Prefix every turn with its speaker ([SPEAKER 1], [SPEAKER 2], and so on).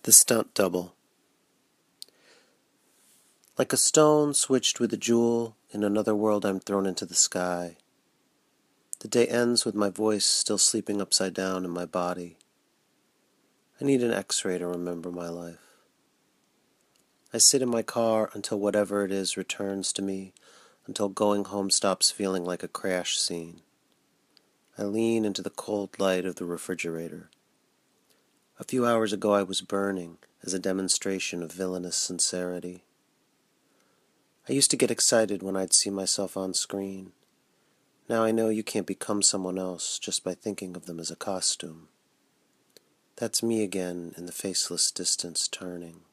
[SPEAKER 1] The Stunt Double. Like a stone switched with a jewel, in another world I'm thrown into the sky. The day ends with my voice still sleeping upside down in my body. I need an X-ray to remember my life. I sit in my car until whatever it is returns to me, until going home stops feeling like a crash scene. I lean into the cold light of the refrigerator. A few hours ago I was burning as a demonstration of villainous sincerity. I used to get excited when I'd see myself on screen. Now I know you can't become someone else just by thinking of them as a costume. That's me again in the faceless distance turning.